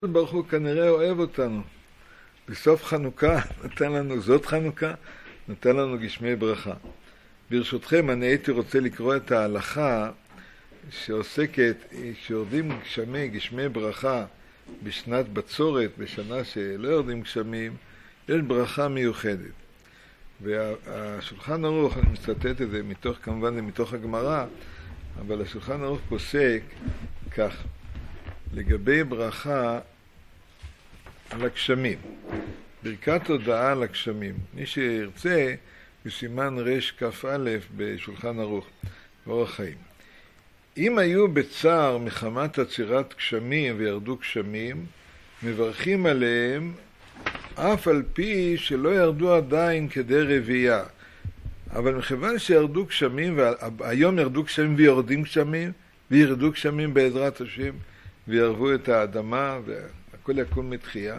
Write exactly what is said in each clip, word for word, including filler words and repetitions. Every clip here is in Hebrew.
ברוך הוא כנראה אוהב אותנו. בסוף חנוכה נתן לנו, זאת חנוכה, נתן לנו גשמי ברכה. ברשותכם, אני הייתי רוצה לקרוא את ההלכה שעוסקת, שיורדים גשמי, גשמי ברכה בשנת בצורת, בשנה שלא יורדים גשמים, יש ברכה מיוחדת. והשולחן ערוך, אני מצטט את זה מתוך, כמובן זה מתוך הגמרא, אבל השולחן ערוך פוסק כך, לגבי ברכה על הגשמים, ברכת הודעה על הגשמים. מי שירצה, בסימן רש כף א' בשולחן ערוך, באורח חיים. אם היו בצער מחמת עצירת גשמים וירדו גשמים, מברכים עליהם אף על פי שלא ירדו עדיין כדי רבייה. אבל מכיוון שירדו גשמים, והיום ירדו גשמים ויורדים גשמים, וירדו גשמים בעזרת השם, וירבו את האדמה, והכל יקום מתחייה.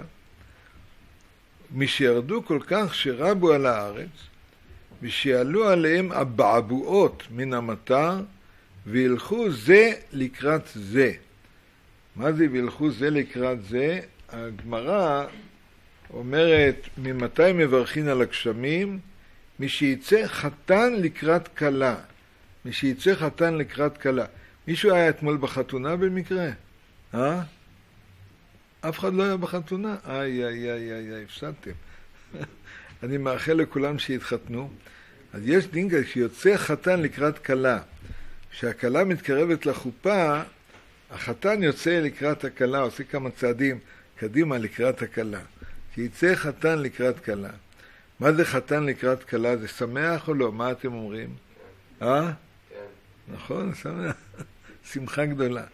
משירדו כל כך שרבו על הארץ, ושיעלו עליהם הבעבועות מן המטר, וילכו זה לקראת זה. מה זה וילכו זה לקראת זה? הגמרא אומרת, ממתי מברכים על הגשמים? משיצא חתן לקראת כלה. משיצא חתן לקראת כלה. מישהו היה אתמול בחתונה במקרה? אה? אף אחד לא היה בחתונה? איי, איי, איי, איי, איי, הפסדתם. אני מאחל לכולם שיתחתנו. אז יש דינגל שיוצא חתן לקראת כלה. כשהכלה מתקרבת לחופה, החתן יוצא לקראת הכלה, עושה כמה צעדים קדימה לקראת הכלה. שיצא חתן לקראת כלה. מה זה חתן לקראת כלה? זה שמח או לא? מה אתם אומרים? אה? כן. נכון, שמח. שמחה גדולה.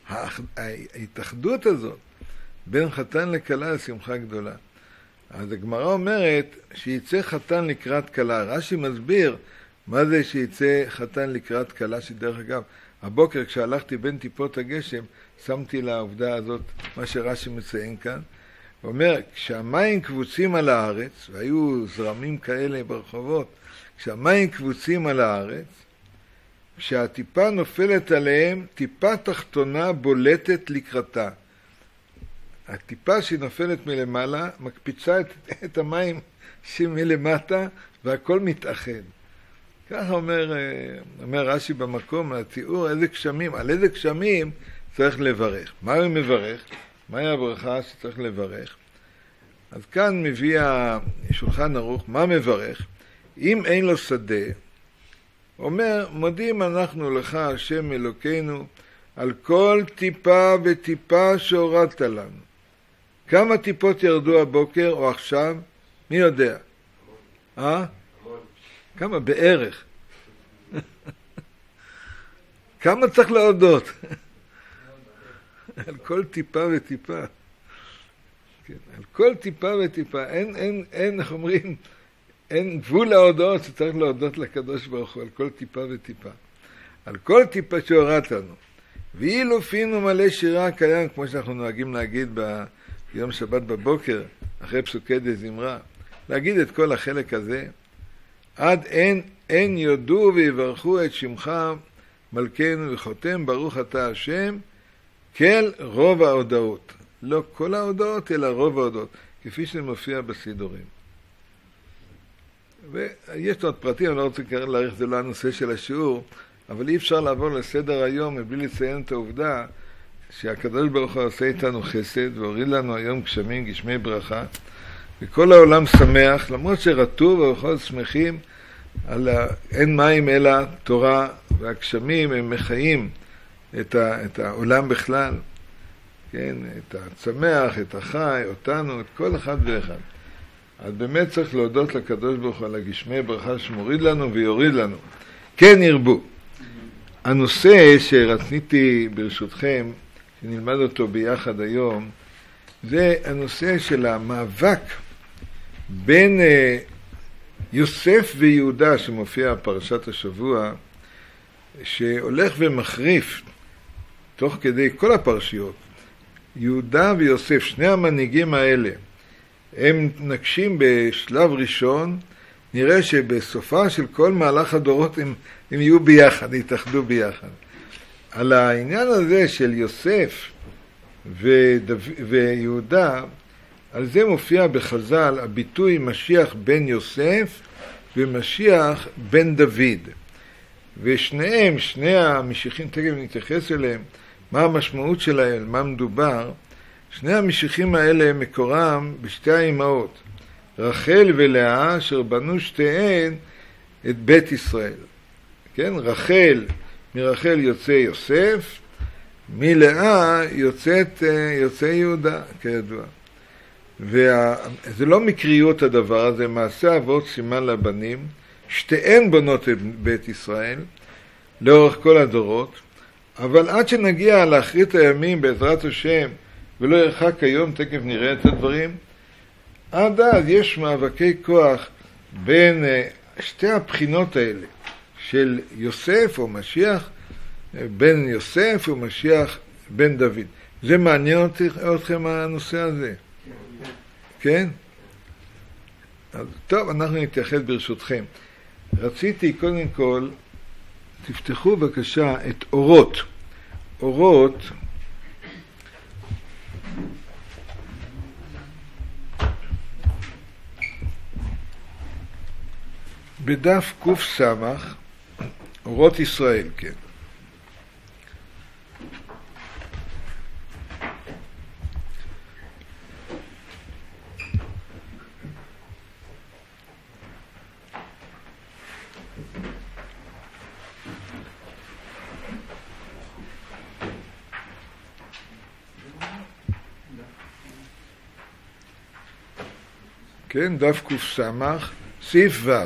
ההתאחדות הזאת בין חתן לכלה זה שמחה גדולה. אז הגמרא אומרת שיצא חתן לקראת כלה. רש"י מסביר מה זה שיצא חתן לקראת כלה, שדרך אגב, הבוקר כשהלכתי בין טיפות הגשם, שמתי לעובדה הזאת מה שרש"י מציין כאן. הוא אומר, כשהמים קבוצים על הארץ, והיו זרמים כאלה ברחובות, כשהמים קבוצים על הארץ, כשהטיפה נופלת עליהם, טיפה תחתונה בולטת לקראתה. הטיפה שהיא נופלת מלמעלה, מקפיצה את, את המים שמלמטה, והכל מתאחד. ככה אומר, אומר רש"י במקום, התיאור, איזה גשמים, על איזה גשמים צריך לברך. מה הוא מברך? מהי הברכה שצריך לברך? אז כאן מביא השולחן ערוך, מה מברך? אם אין לו שדה, אומר, מודים אנחנו לך, השם אלוקינו, על כל טיפה וטיפה שהורדת לנו. כמה טיפות ירדו הבוקר או עכשיו? מי יודע? אה? כמה? בערך. כמה צריך להודות? על כל טיפה וטיפה. כן, על כל טיפה וטיפה. אין, אין, אין, איך אומרים, אין גבול להודות שצריך להודות לקדוש ברוך הוא, על כל טיפה וטיפה. על כל טיפה שהורדת לנו. ואילו פינו מלא שירה קיים, כמו שאנחנו נוהגים להגיד ביום שבת בבוקר, אחרי פסוקי דזמרה, להגיד את כל החלק הזה, עד אין, אין יודו ויברכו את שמך מלכנו וחותם, ברוך אתה השם, כל רוב ההודעות. לא כל ההודעות, אלא רוב ההודעות, כפי שזה מופיע בסידורים. ויש עוד פרטים, אני לא רוצה להאריך, זה לא הנושא של השיעור, אבל אי אפשר לעבור לסדר היום מבלי לציין את העובדה שהקדוש ברוך הוא עושה איתנו חסד והוריד לנו היום גשמים, גשמי ברכה, וכל העולם שמח, למרות שרטוב ובכל שמחים, על ה... אין מים אלא תורה, והגשמים הם מחיים את, ה... את העולם בכלל, כן? את הצמח, את החי, אותנו, את כל אחד ואחד. אז באמת צריך להודות לקדוש ברוך הוא על הגשמי ברכה שמוריד לנו ויוריד לנו. כן ירבו. הנושא שרציתי ברשותכם, שנלמד אותו ביחד היום, זה הנושא של המאבק בין יוסף ויהודה שמופיע בפרשת השבוע, שהולך ומחריף תוך כדי כל הפרשיות. יהודה ויוסף, שני המנהיגים האלה, הם נקשים בשלב ראשון, נראה שבסופה של כל מהלך הדורות הם, הם יהיו ביחד, יתאחדו ביחד. על העניין הזה של יוסף ודו... ויהודה, על זה מופיע בחז"ל הביטוי משיח בן יוסף ומשיח בן דוד. ושניהם, שני המשיחים, תכף נתייחס אליהם, מה המשמעות שלהם, מה מדובר. שני המשיחים האלה מקורם בשתי האימהות, רחל ולאה, אשר בנו שתיהן את בית ישראל. כן, רחל, מרחל יוצא יוסף, מלאה יוצאת, יוצא יהודה, כידוע. וזה לא מקריות הדבר הזה, מעשה אבות סימן לבנים, שתיהן בונות את בית ישראל, לאורך כל הדורות, אבל עד שנגיע לאחרית הימים בעזרת השם, ולא ירחק היום, תכף נראה את הדברים, עד אז יש מאבקי כוח בין שתי הבחינות האלה, של יוסף או משיח, בן יוסף ומשיח בן דוד. זה מעניין אתכם הנושא הזה? כן? אז טוב, אנחנו נתייחד ברשותכם. רציתי קודם כל, תפתחו בבקשה את אורות. אורות, בדף קוף סמך, אורות ישראל, כן. כן, דף קוף סמך, סעיף ו'.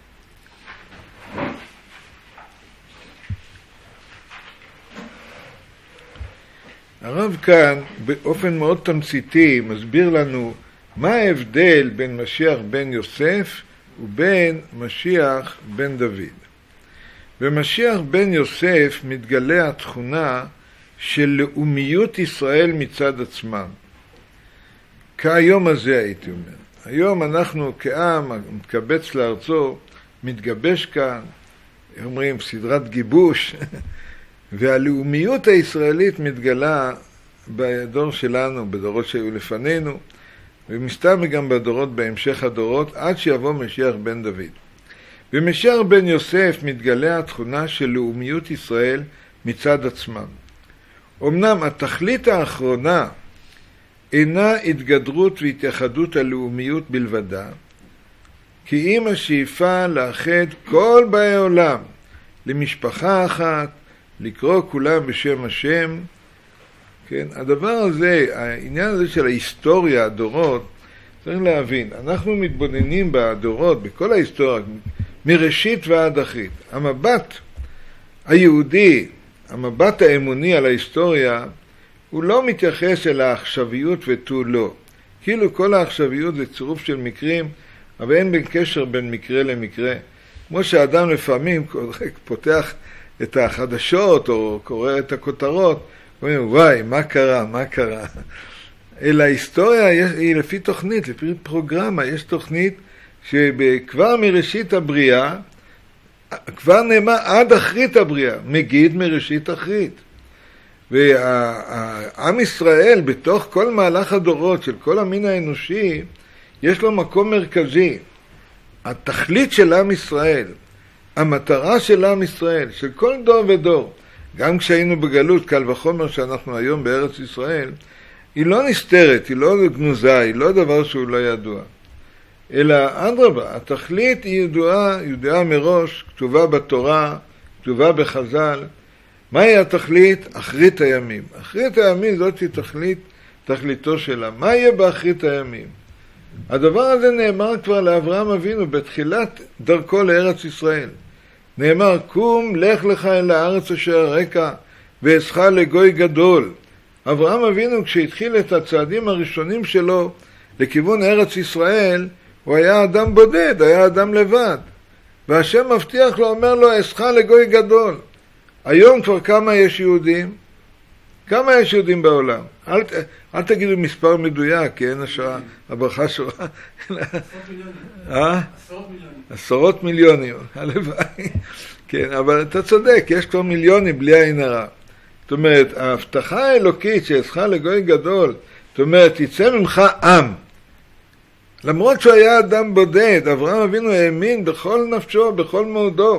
הרב כאן באופן מאוד תמציתי מסביר לנו מה ההבדל בין משיח בן יוסף ובין משיח בן דוד. במשיח בן יוסף מתגלה התכונה של לאומיות ישראל מצד עצמם. כהיום הזה הייתי אומר. היום אנחנו כעם מתקבץ לארצו, מתגבש כאן, אומרים סדרת גיבוש, והלאומיות הישראלית מתגלה בדור שלנו, בדורות שהיו לפנינו, ומסתבר גם בדורות בהמשך הדורות, עד שיבוא משיח בן דוד. במשיח בן יוסף מתגלה התכונה של לאומיות ישראל מצד עצמם. אמנם התכלית האחרונה אינה התגדרות והתייחדות הלאומיות בלבדה, כי אם השאיפה לאחד כל באי עולם למשפחה אחת, לקרוא כולם בשם השם, כן, הדבר הזה, העניין הזה של ההיסטוריה, הדורות, צריך להבין, אנחנו מתבוננים בדורות, בכל ההיסטוריה, מראשית ועד אחרית. המבט היהודי, המבט האמוני על ההיסטוריה, הוא לא מתייחס אל העכשוויות ותו לא. כאילו כל העכשוויות זה צירוף של מקרים, אבל אין בין קשר בין מקרה למקרה. כמו שאדם לפעמים פותח את החדשות או קורא את הכותרות, ואומרים, וואי, מה קרה, מה קרה? אלא ההיסטוריה היא לפי תוכנית, לפי פרוגרמה. יש תוכנית שכבר מראשית הבריאה, כבר נאמר עד אחרית הבריאה, מגיד מראשית אחרית. והעם ישראל, בתוך כל מהלך הדורות של כל המין האנושי, יש לו מקום מרכזי. התכלית של עם ישראל, המטרה של עם ישראל, של כל דור ודור, גם כשהיינו בגלות, קל וחומר שאנחנו היום בארץ ישראל, היא לא נסתרת, היא לא גנוזה, היא לא דבר שהוא לא ידוע. אלא אדרבה, התכלית היא ידועה, ידועה מראש, כתובה בתורה, כתובה בחז"ל. מהי התכלית? אחרית הימים. אחרית הימים זאת היא תכלית, תכליתו שלה. מה יהיה באחרית הימים? הדבר הזה נאמר כבר לאברהם אבינו בתחילת דרכו לארץ ישראל. נאמר, קום, לך לך אל הארץ אשר הרקע, ואעשך לגוי גדול. אברהם אבינו כשהתחיל את הצעדים הראשונים שלו לכיוון ארץ ישראל, הוא היה אדם בודד, היה אדם לבד. והשם מבטיח לו, אומר לו, אעשך לגוי גדול. היום כבר כמה יש יהודים? כמה יש יהודים בעולם? אל, אל תגידו מספר מדויק, כי אין השעה, הברכה שורה. עשרות מיליונים. אה? עשרות מיליונים. עשרות מיליונים, הלוואי. כן, אבל אתה צודק, יש כבר מיליונים בלי עין הרע. זאת אומרת, ההבטחה האלוקית שאצלך לגוי גדול, זאת אומרת, יצא ממך עם. למרות שהוא היה אדם בודד, אברהם אבינו האמין בכל נפשו, בכל מאודו,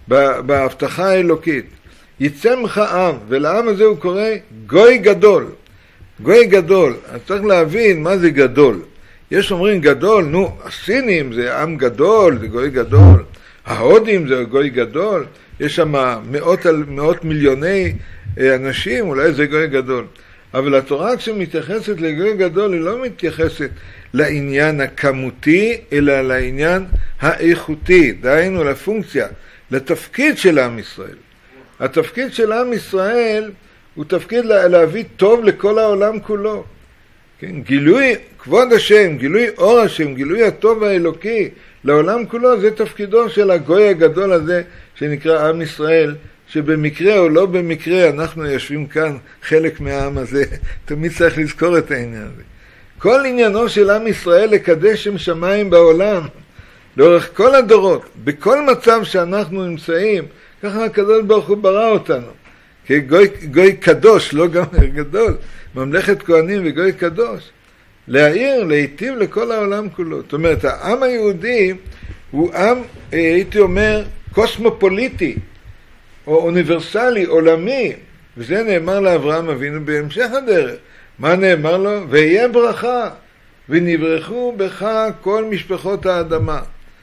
בהבטחה האלוקית. יצא ממך עם, ולעם הזה הוא קורא גוי גדול. גוי גדול, אז צריך להבין מה זה גדול. יש אומרים גדול, נו, הסינים זה עם גדול, זה גוי גדול. ההודים זה גוי גדול. יש שם מאות, מאות מיליוני אנשים, אולי זה גוי גדול. אבל התורה כשמתייחסת לגוי גדול, היא לא מתייחסת לעניין הכמותי, אלא לעניין האיכותי, דהיינו לפונקציה, לתפקיד של עם ישראל. התפקיד של עם ישראל הוא תפקיד להביא טוב לכל העולם כולו. כן? גילוי כבוד השם, גילוי אור השם, גילוי הטוב האלוקי לעולם כולו, זה תפקידו של הגוי הגדול הזה שנקרא עם ישראל, שבמקרה או לא במקרה אנחנו יושבים כאן חלק מהעם הזה. תמיד צריך לזכור את העניין הזה. כל עניינו של עם ישראל לקדש שם שמיים בעולם, לאורך כל הדורות, בכל מצב שאנחנו נמצאים, ככה הקדוש ברוך הוא ברא אותנו. כגוי גוי קדוש, לא גם גדול, ממלכת כהנים וגוי קדוש. להעיר, להיטיב לכל העולם כולו. זאת אומרת, העם היהודי הוא עם, הייתי אומר, קוסמופוליטי, או אוניברסלי, עולמי. וזה נאמר לאברהם אבינו בהמשך הדרך. מה נאמר לו? ויהיה ברכה, ונברכו בך כל משפחות האדמה.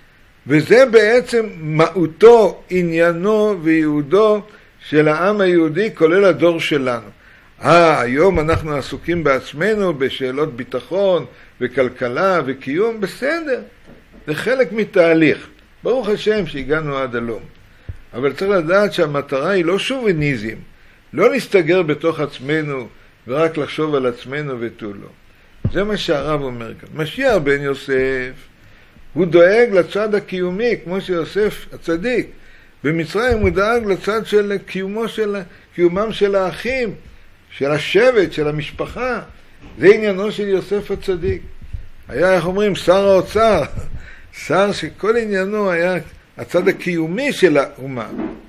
וזה בעצם מהותו, עניינו וייעודו של העם היהודי, כולל הדור שלנו. אה, היום אנחנו עסוקים בעצמנו בשאלות ביטחון וכלכלה וקיום, בסדר. זה חלק מתהליך. ברוך השם שהגענו עד הלום. אבל צריך לדעת שהמטרה היא לא שוביניזם. לא נסתגר בתוך עצמנו ורק לחשוב על עצמנו ותו לא. זה מה שהרב אומר כאן. משיח בן יוסף, הוא דואג לצד הקיומי, כמו שיוסף הצדיק. במצרים הוא דאג לצד של קיומו של, קיומם של האחים, של השבט, של המשפחה. זה עניינו של יוסף הצדיק. היה, איך אומרים, שר האוצר, שר שכל עניינו היה הצד הקיומי של האומה.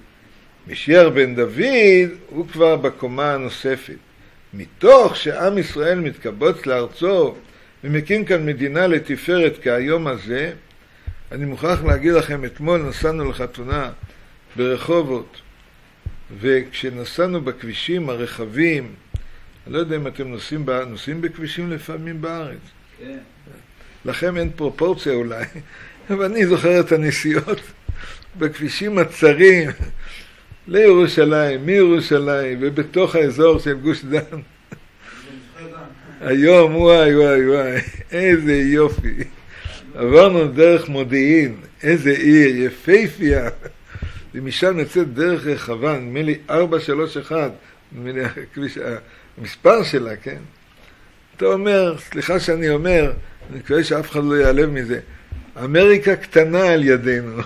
משיח בן דוד הוא כבר בקומה הנוספת. מתוך שעם ישראל מתקבץ לארצו ומקים כאן מדינה לתפארת כהיום הזה, אני מוכרח להגיד לכם, אתמול נסענו לחתונה ברחובות, וכשנסענו בכבישים הרחבים, אני לא יודע אם אתם נוסעים, נוסעים בכבישים לפעמים בארץ. כן. לכם אין פרופורציה אולי, אבל אני זוכר את הנסיעות בכבישים הצרים לירושלים, מירושלים, ובתוך האזור של גוש דן. היום, וואי, וואי, וואי, איזה יופי. עברנו דרך מודיעין, איזה עיר, יפהפייה. ומשם נצאת דרך רחבה, נדמה לי ארבע שלוש אחת, נדמה לי הכביש, המספר שלה, כן? אתה אומר, סליחה שאני אומר, אני מקווה שאף אחד לא יעלב מזה, אמריקה קטנה על ידינו.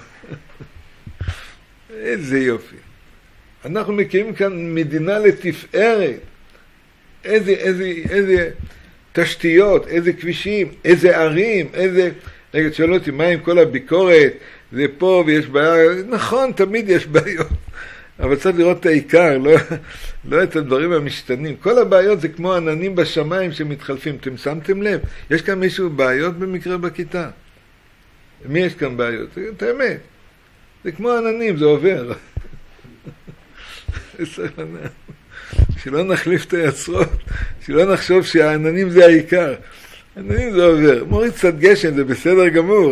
איזה יופי. אנחנו מקימים כאן מדינה לתפארת. איזה, איזה, איזה תשתיות, איזה כבישים, איזה ערים, איזה... רגע, תשאלו אותי, מה עם כל הביקורת? זה פה ויש בעיה. נכון, תמיד יש בעיות. אבל צריך לראות את העיקר, לא, לא את הדברים המשתנים. כל הבעיות זה כמו עננים בשמיים שמתחלפים. אתם שמתם לב? יש כאן מישהו בעיות במקרה בכיתה? מי יש כאן בעיות? את האמת. זה כמו עננים, זה עובר. שלא נחליף את היצרות, שלא נחשוב שהעננים זה העיקר. העננים זה עובר. מוריד קצת גשם, זה בסדר גמור.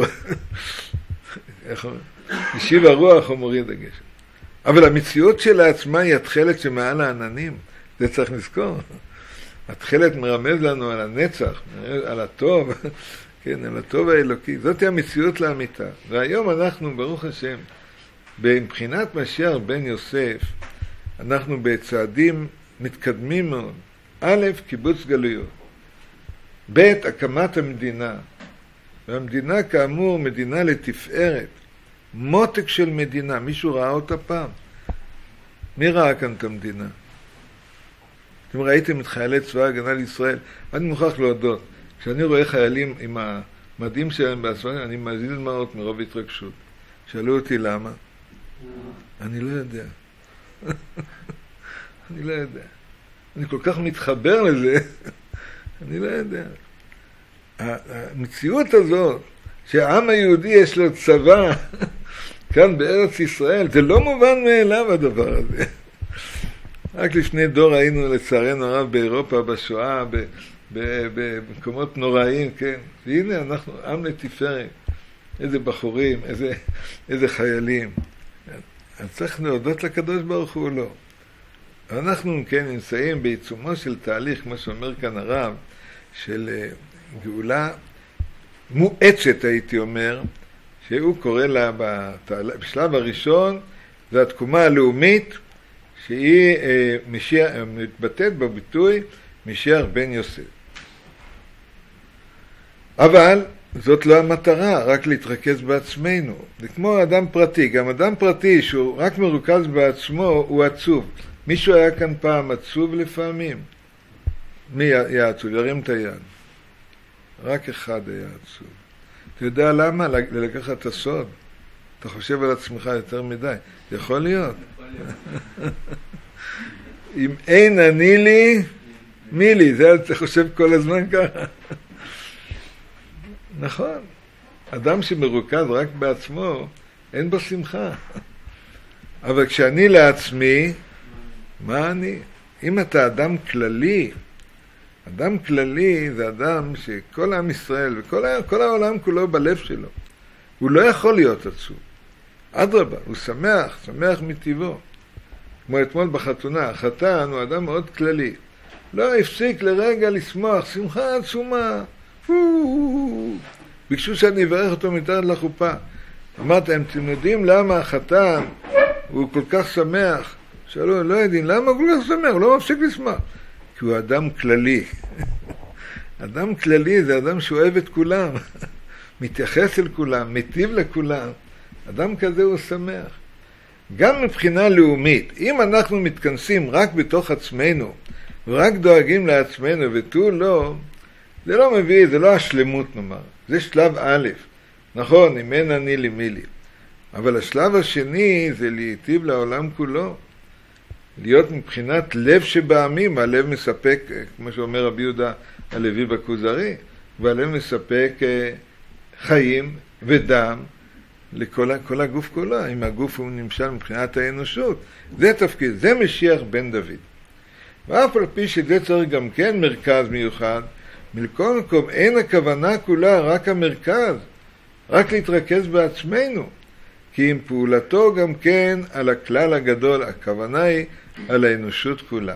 משיב הרוח הוא מוריד הגשם. אבל המציאות שלה עצמה היא התחלת שמעל העננים. זה צריך לזכור. התחלת מרמז לנו על הנצח, על הטוב, כן, על הטוב האלוקי. זאת היא המציאות לאמיתה. והיום אנחנו, ברוך השם, מבחינת משיח בן יוסף, אנחנו בצעדים מתקדמים מאוד. א', קיבוץ גלויות. ב', הקמת המדינה. והמדינה כאמור מדינה לתפארת. מותק של מדינה. מישהו ראה אותה פעם? מי ראה כאן את המדינה? אתם ראיתם את חיילי צבא ההגנה לישראל? אני מוכרח להודות. כשאני רואה חיילים עם המדים שלהם בעצמם, אני מזיז דמעות מרוב התרגשות. שאלו אותי למה? אני לא יודע. אני לא יודע. אני כל כך מתחבר לזה, אני לא יודע. המציאות הזאת, שהעם היהודי יש לו צבא, כאן בארץ ישראל, זה לא מובן מאליו הדבר הזה. רק לפני דור היינו לצערנו הרב באירופה, בשואה, במקומות נוראים, כן. והנה אנחנו עם לתפארת. איזה בחורים, איזה, איזה חיילים. אז צריך להודות לקדוש ברוך הוא לא. אנחנו כן נמצאים בעיצומו של תהליך, כמו שאומר כאן הרב, של גאולה מואצת, הייתי אומר, שהוא קורא לה בשלב הראשון, זה התקומה הלאומית, שהיא משיח, מתבטאת בביטוי משיח בן יוסף. אבל זאת לא המטרה, רק להתרכז בעצמנו. זה כמו אדם פרטי, גם אדם פרטי שהוא רק מרוכז בעצמו הוא עצוב. מישהו היה כאן פעם עצוב לפעמים? מי היה עצוב? ירים את היד. רק אחד היה עצוב. אתה יודע למה? ללקחת את הסוד. אתה חושב על עצמך יותר מדי. זה יכול להיות. אם אין אני לי, מי לי? זה אתה חושב כל הזמן ככה. נכון. אדם שמרוכז רק בעצמו, אין בו שמחה. אבל כשאני לעצמי, מה אני? אם אתה אדם כללי, אדם כללי זה אדם שכל עם ישראל וכל כל העולם כולו בלב שלו. הוא לא יכול להיות עצוב. אדרבה, הוא שמח, שמח מטבעו. כמו אתמול בחתונה, החתן הוא אדם מאוד כללי. לא הפסיק לרגע לשמוח, שמחה עצומה. ביקשו שאני אברך אותו מתחת לחופה. אמרתי, הם יודעים למה החתן הוא כל כך שמח? שאלו, לא יודעים, למה הוא כל כך שמח? הוא לא מפסיק לשמח. כי הוא אדם כללי. אדם כללי זה אדם שאוהב את כולם. מתייחס אל כולם, מטיב לכולם. אדם כזה הוא שמח. גם מבחינה לאומית, אם אנחנו מתכנסים רק בתוך עצמנו, ורק דואגים לעצמנו ותו לא, זה לא מביא, זה לא השלמות נאמר. זה שלב א', נכון, אם אין אני לי מי לי. אבל השלב השני זה להיטיב לעולם כולו. להיות מבחינת לב שבעמים, הלב מספק, כמו שאומר רבי יהודה הלוי בכוזרי, והלב מספק חיים ודם לכל כל הגוף כולו. אם הגוף הוא נמשל מבחינת האנושות, זה תפקיד, זה משיח בן דוד. ואף על פי שזה צריך גם כן מרכז מיוחד, מלכל מקום אין הכוונה כולה רק המרכז, רק להתרכז בעצמנו, כי עם פעולתו גם כן על הכלל הגדול, הכוונה היא על האנושות כולה.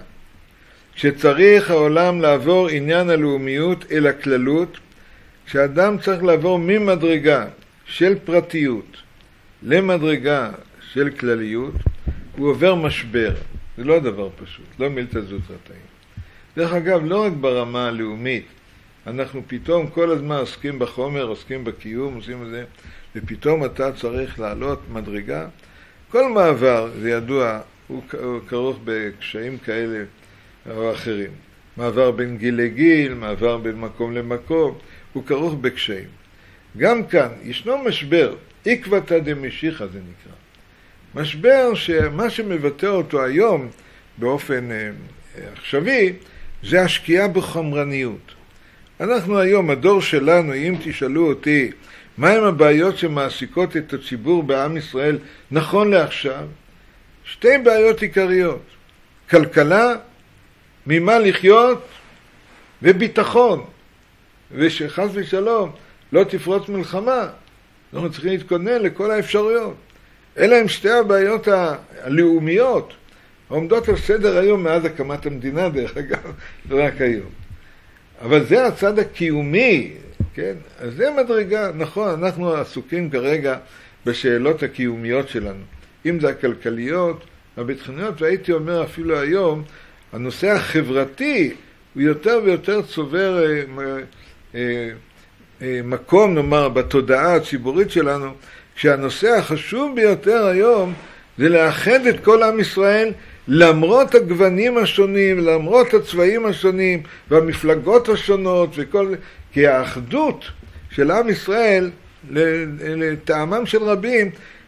כשצריך העולם לעבור עניין הלאומיות אל הכללות, כשאדם צריך לעבור ממדרגה של פרטיות למדרגה של כלליות, הוא עובר משבר. זה לא דבר פשוט, לא מילתא זוטרתאים. דרך אגב, לא רק ברמה הלאומית, אנחנו פתאום כל הזמן עוסקים בחומר, עוסקים בקיום, עושים את זה, ופתאום אתה צריך לעלות מדרגה. כל מעבר, זה ידוע, הוא כרוך בקשיים כאלה או אחרים. מעבר בין גיל לגיל, מעבר בין מקום למקום, הוא כרוך בקשיים. גם כאן ישנו משבר, עקבתא דמשיחא זה נקרא. משבר שמה שמבטא אותו היום באופן אה, עכשווי, זה השקיעה בחומרניות. אנחנו היום, הדור שלנו, אם תשאלו אותי, מהם הבעיות שמעסיקות את הציבור בעם ישראל נכון לעכשיו? שתי בעיות עיקריות. כלכלה, ממה לחיות, וביטחון. ושחס ושלום לא תפרוץ מלחמה. אנחנו צריכים להתכונן לכל האפשרויות. אלה הם שתי הבעיות הלאומיות, העומדות על סדר היום מאז הקמת המדינה, דרך אגב, רק היום. אבל זה הצד הקיומי, כן? אז זה מדרגה, נכון, אנחנו עסוקים כרגע בשאלות הקיומיות שלנו. אם זה הכלכליות, הביטחוניות, והייתי אומר אפילו היום, הנושא החברתי הוא יותר ויותר צובר אה, אה, אה, מקום, נאמר, בתודעה הציבורית שלנו, כשהנושא החשוב ביותר היום זה לאחד את כל עם ישראל למרות הגוונים השונים, למרות הצבעים השונים והמפלגות השונות וכל, כי האחדות של עם ישראל לטעמם של רבים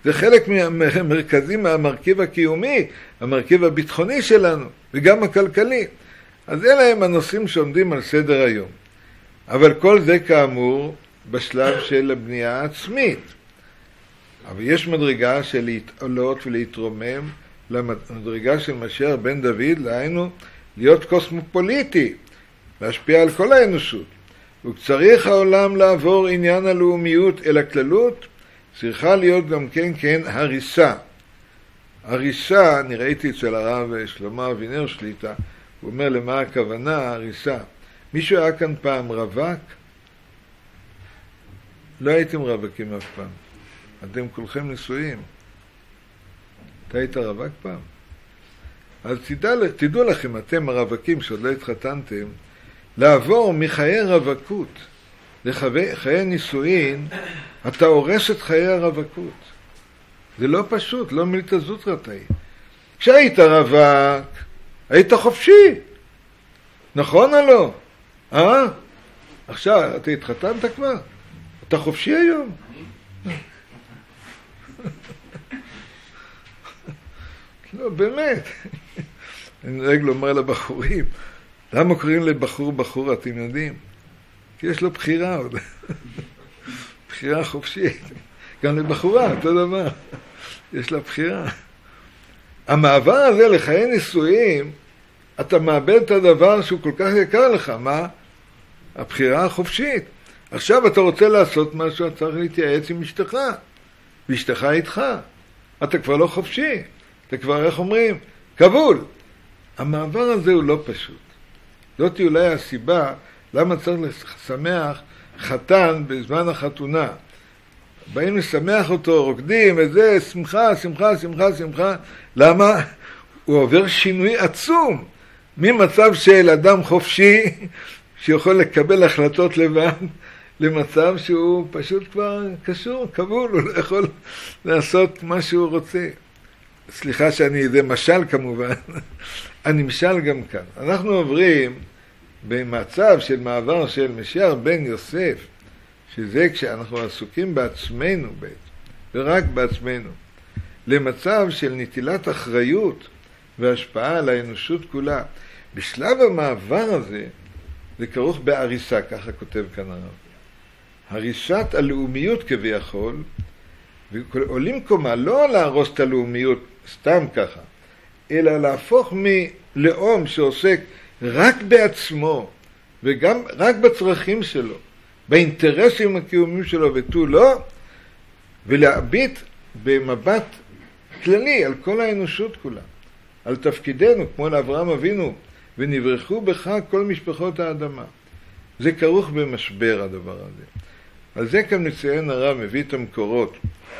זה חלק מרכזי מהמרכיב הקיומי, המרכיב הביטחוני שלנו, וגם הכלכלי. אז אלה הם הנושאים שעומדים על סדר היום. אבל כל זה כאמור בשלב של הבנייה העצמית. אבל יש מדרגה של להתעלות ולהתרומם למדרגה של משיח בן דוד, להיינו להיות קוסמופוליטי, להשפיע על כל האנושות. וצריך העולם לעבור עניין הלאומיות אל הכללות, צריכה להיות גם כן כן הריסה. הריסה, אני ראיתי אצל הרב שלמה אבינר שליטה, הוא אומר למה הכוונה הריסה. מישהו היה כאן פעם רווק? לא הייתם רווקים אף פעם. אתם כולכם נשואים. אתה היית רווק פעם? אז תדע, תדעו לכם, אתם הרווקים שעוד לא התחתנתם, לעבור מחיי רווקות לחיי נישואין, אתה הורס את חיי הרווקות. זה לא פשוט, לא מילתא זוטרתא. כשהיית רווק, היית חופשי. נכון או לא? אה? עכשיו, אתה התחתנת כבר? אתה חופשי היום? לא, באמת. אני נוהג לומר לבחורים, למה קוראים לבחור בחור, אתם יודעים? כי יש לו בחירה עוד. בחירה חופשית. גם לבחורה, אותו דבר. יש לה בחירה. המעבר הזה לחיי נישואים, אתה מאבד את הדבר שהוא כל כך יקר לך. מה? הבחירה החופשית. עכשיו אתה רוצה לעשות משהו, אתה צריך להתייעץ עם אשתך. ואשתך איתך. אתה כבר לא חופשי. אתה כבר, איך אומרים? כבול. המעבר הזה הוא לא פשוט. זאת אולי הסיבה למה צריך לשמח חתן בזמן החתונה. באים לשמח אותו, רוקדים, וזה, שמחה, שמחה, שמחה, שמחה. למה? הוא עובר שינוי עצום. ממצב של אדם חופשי, שיכול לקבל החלטות לבד, למצב שהוא פשוט כבר קשור, כבול, הוא לא יכול לעשות מה שהוא רוצה. סליחה שאני, זה משל כמובן, הנמשל גם כאן. אנחנו עוברים במצב של מעבר של משיח בן יוסף, שזה כשאנחנו עסוקים בעצמנו בעצם, ורק בעצמנו, למצב של נטילת אחריות והשפעה על האנושות כולה. בשלב המעבר הזה, זה כרוך בהריסה, ככה כותב כאן הרב. הריסת הלאומיות כביכול, ועולים קומה, לא להרוס את הלאומיות סתם ככה, אלא להפוך מלאום שעוסק רק בעצמו, וגם רק בצרכים שלו, באינטרסים הקיומיים שלו ותו לא, ולהביט במבט כללי על כל האנושות כולה, על תפקידנו, כמו לאברהם אבינו, ונברחו בך כל משפחות האדמה. זה כרוך במשבר הדבר הזה. על זה כאן מציין הרב, מביא את המקורות.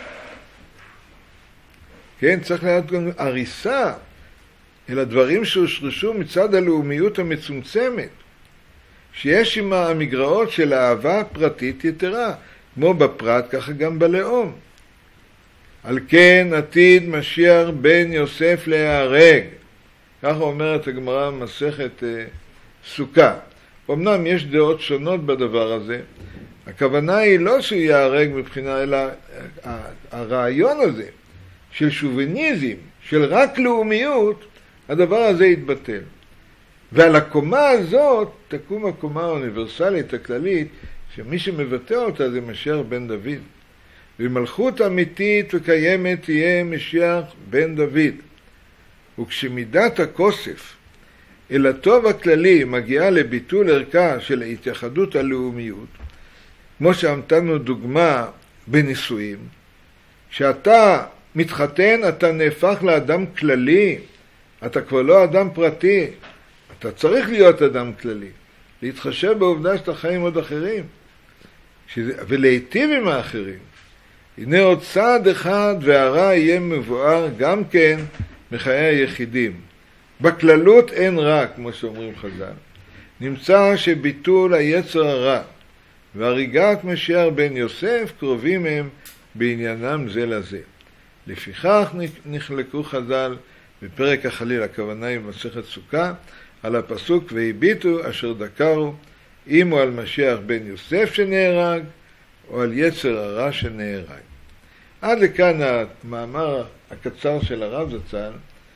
כן, צריך להיות גם הריסה אל הדברים שהושרשו מצד הלאומיות המצומצמת, שיש עם המגרעות של האהבה פרטית יתרה, כמו בפרט, ככה גם בלאום. על כן עתיד משיח בן יוסף להיהרג. ככה אומרת הגמרא במסכת אה, סוכה. אמנם יש דעות שונות בדבר הזה. הכוונה היא לא שהוא ייהרג מבחינה, אלא הרעיון הזה של שוביניזם, של רק לאומיות, הדבר הזה יתבטל. ועל הקומה הזאת תקום הקומה האוניברסלית הכללית, שמי שמבטא אותה זה משיח בן דוד. ומלכות אמיתית וקיימת תהיה משיח בן דוד. וכשמידת הכוסף אל הטוב הכללי מגיעה לביטול ערכה של ההתייחדות הלאומיות, כמו שהמתנו דוגמה בנישואים, כשאתה מתחתן אתה נהפך לאדם כללי, אתה כבר לא אדם פרטי, אתה צריך להיות אדם כללי, להתחשב בעובדה שאתה חיים עוד אחרים, ולהיטיב עם האחרים. הנה עוד צעד אחד והרע יהיה מבואר גם כן מחיי היחידים. בכללות אין רע, כמו שאומרים חז"ל. נמצא שביטול היצר הרע והריגת משיח בן יוסף קרובים הם בעניינם זה לזה. לפיכך נחלקו חז"ל בפרק החליל, הכוונה היא במסכת סוכה, על הפסוק והביטו אשר דקרו, אם הוא על משיח בן יוסף שנהרג, או על יצר הרע שנהרג. עד לכאן המאמר הקצר של הרב זצ"ל,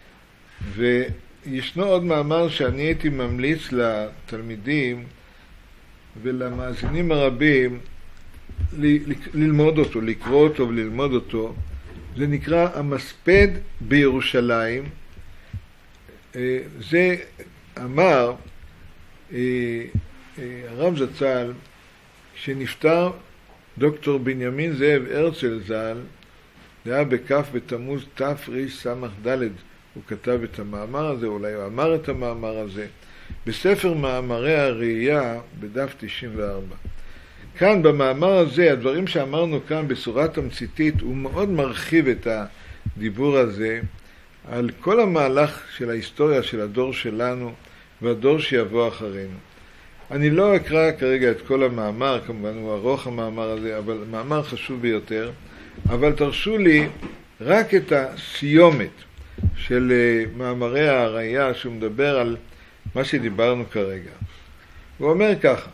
וישנו עוד מאמר שאני הייתי ממליץ לתלמידים ולמאזינים הרבים ללמוד אותו, לקרוא אותו וללמוד אותו. זה נקרא המספד בירושלים. זה אמר הרב זצ"ל כשנפטר דוקטור בנימין זאב הרצל ז"ל, זה היה בכף בתמוז תרס"ד, הוא כתב את המאמר הזה, אולי הוא אמר את המאמר הזה, בספר מאמרי הראייה בדף תשעים וארבע. כאן במאמר הזה, הדברים שאמרנו כאן בסורה תמציתית, הוא מאוד מרחיב את הדיבור הזה על כל המהלך של ההיסטוריה של הדור שלנו והדור שיבוא אחרינו. אני לא אקרא כרגע את כל המאמר, כמובן הוא ארוך המאמר הזה, אבל מאמר חשוב ביותר, אבל תרשו לי רק את הסיומת של מאמרי הראייה שהוא מדבר על מה שדיברנו כרגע. הוא אומר ככה: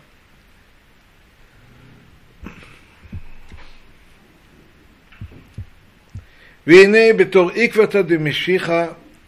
והנה בתור עקבתא דמשיחא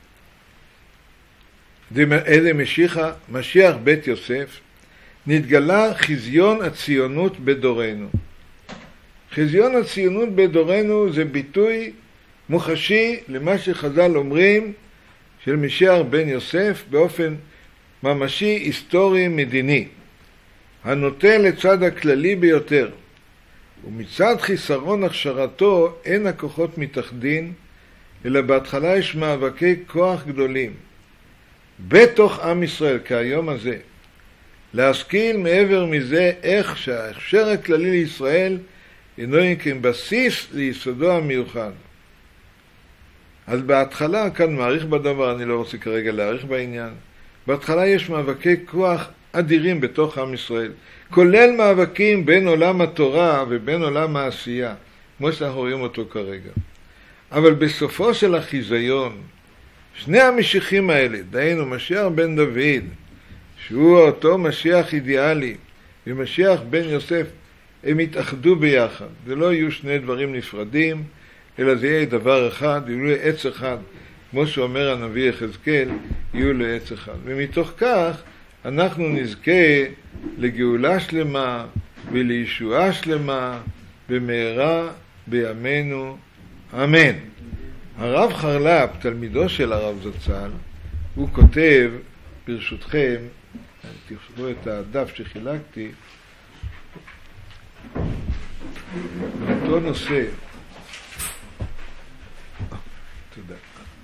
דמשיחא משיח בית יוסף נתגלה חזיון הציונות בדורנו. חזיון הציונות בדורנו זה ביטוי מוחשי למה שחז"ל אומרים של משיח בן יוסף באופן ממשי היסטורי מדיני, הנוטה לצד הכללי ביותר, ומצד חיסרון הכשרתו אין הכוחות מתאחדין, אלא בהתחלה יש מאבקי כוח גדולים בתוך עם ישראל כהיום הזה. להשכיל מעבר מזה איך שההכשר הכללי לישראל אינו כבסיס ליסודו המיוחד. אז בהתחלה, כאן מעריך בדבר, אני לא רוצה כרגע להעריך בעניין, בהתחלה יש מאבקי כוח אדירים בתוך עם ישראל, כולל מאבקים בין עולם התורה ובין עולם העשייה, כמו שאנחנו רואים אותו כרגע. אבל בסופו של החיזיון, שני המשיחים האלה, דהיינו משיח בן דוד, שהוא אותו משיח אידיאלי, ומשיח בן יוסף, הם יתאחדו ביחד. זה לא יהיו שני דברים נפרדים, אלא זה יהיה דבר אחד, יהיו לעץ אחד. כמו שאומר הנביא יחזקאל, יהיו לעץ אחד. ומתוך כך, אנחנו נזכה לגאולה שלמה ולישועה שלמה במהרה בימינו. אמן. הרב חרל"פ, תלמידו של הרב זצ"ל, הוא כותב, ברשותכם, תראו את הדף שחילקתי, באותו נושא. תודה.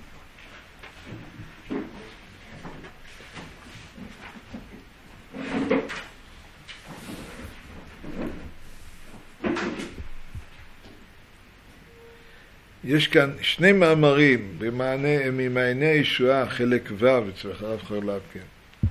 יש כאן שני מאמרים במענה, ממעייני הישועה, חלק ו' אצל הרב חרל"פ, כן.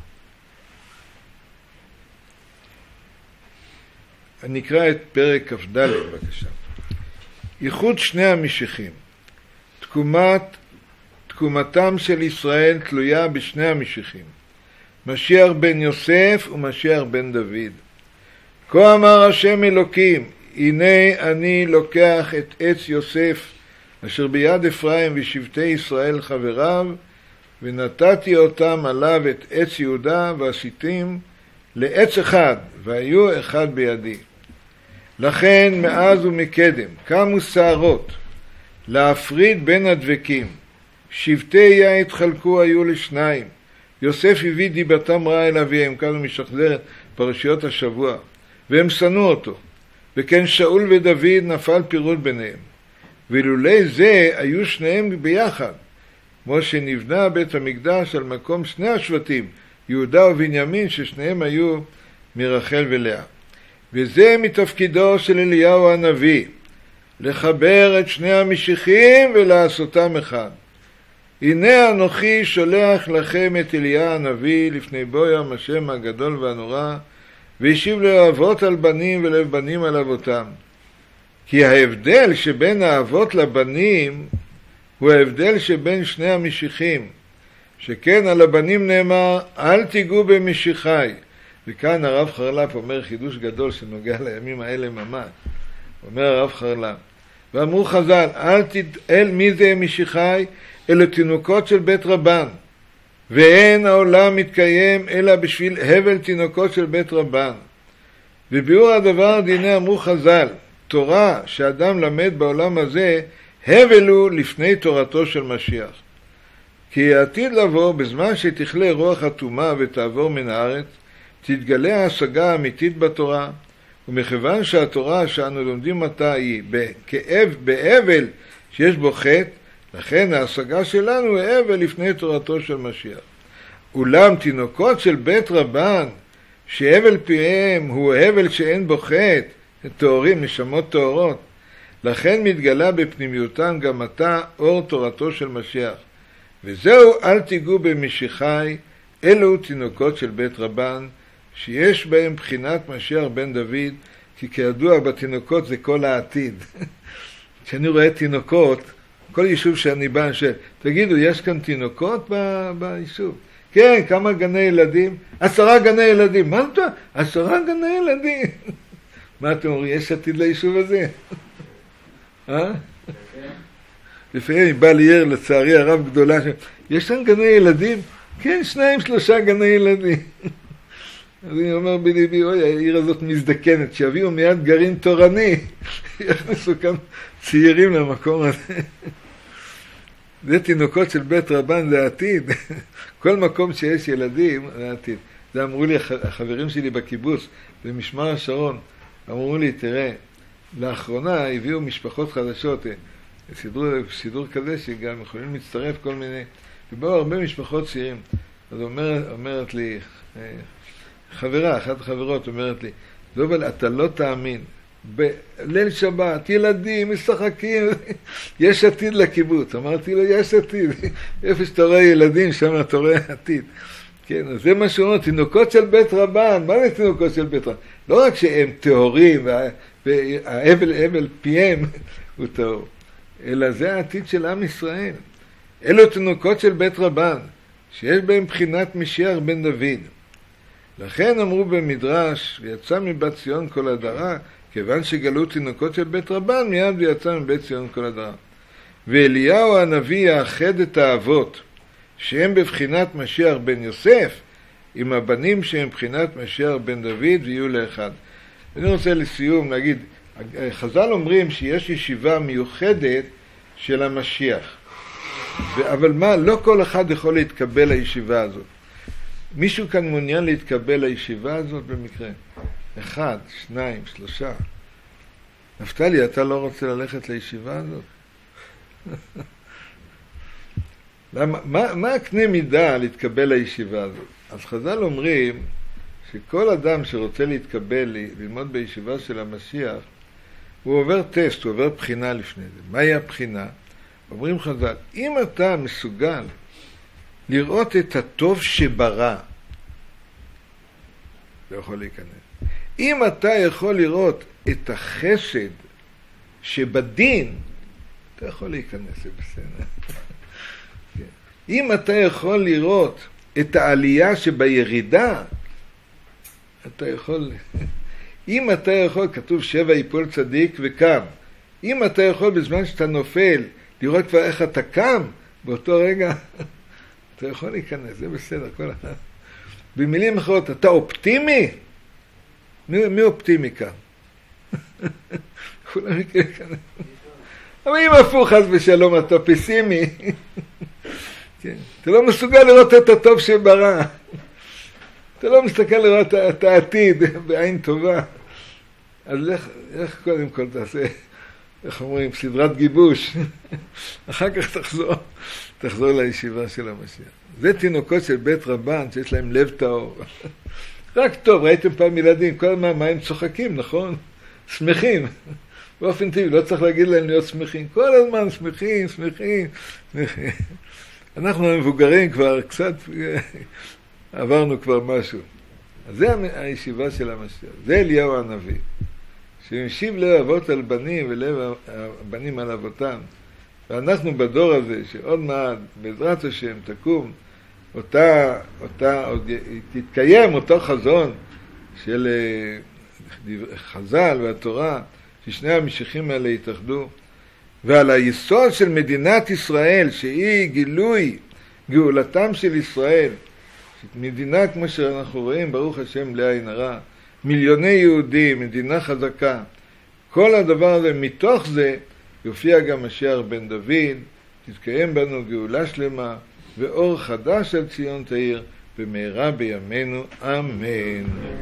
אני אקרא את פרק כ"ד בבקשה. ייחוד שני המשיחים. תקומת, תקומתם של ישראל תלויה בשני המשיחים, משיח בן יוסף ומשיח בן דוד. כה אמר השם אלוקים, הנה אני לוקח את עץ יוסף אשר ביד אפרים ושבטי ישראל חבריו, ונתתי אותם עליו את עץ יהודה ועשיתים לעץ אחד, והיו אחד בידי. לכן מאז ומקדם קמו שערות להפריד בין הדבקים. שבטי ייה התחלקו היו לשניים. יוסף הביא דיבתם רעה אל אביהם, כאן הוא משחזר את פרשיות השבוע, והם שנאו אותו. וכן שאול ודוד נפל פירוד ביניהם. ואילולי זה היו שניהם ביחד, כמו שנבנה בית המקדש על מקום שני השבטים, יהודה ובנימין, ששניהם היו מרחל ולאה. וזה מתפקידו של אליהו הנביא, לחבר את שני המשיחים ולעשותם אחד. הנה אנוכי שולח לכם את אליה הנביא לפני בוים השם הגדול והנורא, וישיב לאבות על בנים ולב בנים על אבותם. כי ההבדל שבין האבות לבנים הוא ההבדל שבין שני המשיחים, שכן על הבנים נאמר אל תיגעו במשיחי. וכאן הרב חרל"פ אומר חידוש גדול שנוגע לימים האלה ממש. אומר הרב חרל"פ, ואמרו חז"ל, אל תתאל מי זה משיחי, אלו תינוקות של בית רבן. ואין העולם מתקיים אלא בשביל הבל תינוקות של בית רבן. בביאור הדבר דיני אמרו חז"ל, תורה שאדם למד בעולם הזה, הבל הוא לפני תורתו של משיח. כי העתיד לבוא, בזמן שתכלה רוח הטומאה ותעבור מן הארץ, תתגלה ההשגה האמיתית בתורה, ומכיוון שהתורה שאנו לומדים אותה היא בכאב, באבל שיש בו חטא, לכן ההשגה שלנו היא אבל לפני תורתו של משיח. אולם תינוקות של בית רבן, שהבל פיהם הוא הבל שאין בו חטא, תאורים, נשמות תאורות, לכן מתגלה בפנימיותן גם עתה אור תורתו של משיח. וזהו אל תיגעו במשיחי, אלו תינוקות של בית רבן, שיש בהם בחינת משיח בן דוד, כי כידוע בתינוקות זה כל העתיד. כשאני רואה תינוקות, כל יישוב שאני בא, אני שואל, תגידו, יש כאן תינוקות ב- ביישוב? כן, כמה גני ילדים? עשרה גני ילדים. מה אתה? עשרה גני ילדים. מה אתם אומרים? יש עתיד ליישוב הזה? אה? לפעמים היא באה ליער, לצערי הרב גדולה, יש כאן גני ילדים? כן, שניים, שלושה גני ילדים. אז אני אומר בליבי, אוי, העיר הזאת מזדקנת, שיביאו מיד גרעין תורני, יכניסו כאן צעירים למקום הזה. זה תינוקות של בית רבן, זה העתיד. כל מקום שיש ילדים, זה העתיד. זה אמרו לי החברים שלי בקיבוץ, במשמר השרון, אמרו לי, תראה, לאחרונה הביאו משפחות חדשות, סידור, סידור כזה שגם יכולים להצטרף כל מיני, ובאו הרבה משפחות צעירים. אז אומרת, אומרת לי, חברה, אחת החברות אומרת לי, זובל, אתה לא תאמין, בליל שבת, ילדים, משחקים, יש עתיד לקיבוץ. אמרתי לו, יש עתיד. איפה שאתה רואה ילדים, שם אתה רואה עתיד. כן, אז זה מה שאומר, תינוקות של בית רבן. מה זה תינוקות של בית רבן? לא רק שהם טהורים, והאבל, אבל פיהם הוא טהור, אלא זה העתיד של עם ישראל. אלו תינוקות של בית רבן, שיש בהם בחינת משיח בן דוד. לכן אמרו במדרש, ויצא מבת ציון כל הדרה, כיוון שגלו תינוקות של בית רבן, מיד ויצא מבית ציון כל הדרה. ואליהו הנביא יאחד את האבות, שהם בבחינת משיח בן יוסף, עם הבנים שהם בבחינת משיח בן דוד, ויהיו לאחד. אני רוצה לסיום להגיד, חז"ל אומרים שיש ישיבה מיוחדת של המשיח. אבל מה, לא כל אחד יכול להתקבל לישיבה הזאת. מישהו כאן מעוניין להתקבל לישיבה הזאת במקרה? אחד, שניים, שלושה. נפתלי, אתה לא רוצה ללכת לישיבה הזאת? למה, מה, מה הקנה מידה להתקבל לישיבה הזאת? אז חז"ל אומרים שכל אדם שרוצה להתקבל, ללמוד בישיבה של המשיח, הוא עובר טסט, הוא עובר בחינה לפני זה. מהי הבחינה? אומרים חז"ל, אם אתה מסוגל לראות את הטוב שברא, אתה יכול להיכנס. אם אתה יכול לראות את החסד שבדין, אתה יכול להיכנס, זה בסדר. אם אתה יכול לראות את העלייה שבירידה, אתה יכול... אם אתה יכול, כתוב שבע יפול צדיק וקם. אם אתה יכול בזמן שאתה נופל, לראות כבר איך אתה קם, באותו רגע, אתה יכול להיכנס, זה בסדר, כל אחד. במילים אחרות, אתה אופטימי? מי, מי אופטימי כאן? כולם יקרה כאן. אבל אם הפוך אז בשלום, אתה פסימי. כן. אתה לא מסוגל לראות את הטוב שברא. אתה לא מסתכל לראות את העתיד בעין טובה. אז איך, איך קודם כל תעשה, איך אומרים, סדרת גיבוש. אחר כך תחזור, תחזור לישיבה של המשיח. זה תינוקות של בית רבן שיש להם לב טהור. רק טוב, ראיתם פעם ילדים, כל הזמן מה הם צוחקים, נכון? שמחים. באופן טבעי, לא צריך להגיד להם להיות שמחים. כל הזמן שמחים, שמחים, שמחים. אנחנו המבוגרים כבר קצת עברנו כבר משהו. אז זה הישיבה של המשיח. זה אליהו הנביא. שמשיב לב אבות על בנים ולב הבנים על אבותם. ואנחנו בדור הזה, שעוד מעט, בעזרת השם, תקום, אותה, אותה, עוד תתקיים אותו חזון של חז"ל והתורה, ששני המשיחים האלה יתאחדו. ועל היסוד של מדינת ישראל, שהיא גילוי גאולתם של ישראל, מדינה כמו שאנחנו רואים, ברוך השם לעין הרע, מיליוני יהודים, מדינה חזקה, כל הדבר הזה, מתוך זה יופיע גם משיח בן דוד, תתקיים בנו גאולה שלמה ואור חדש על ציון תאיר, במהרה בימינו, אמן.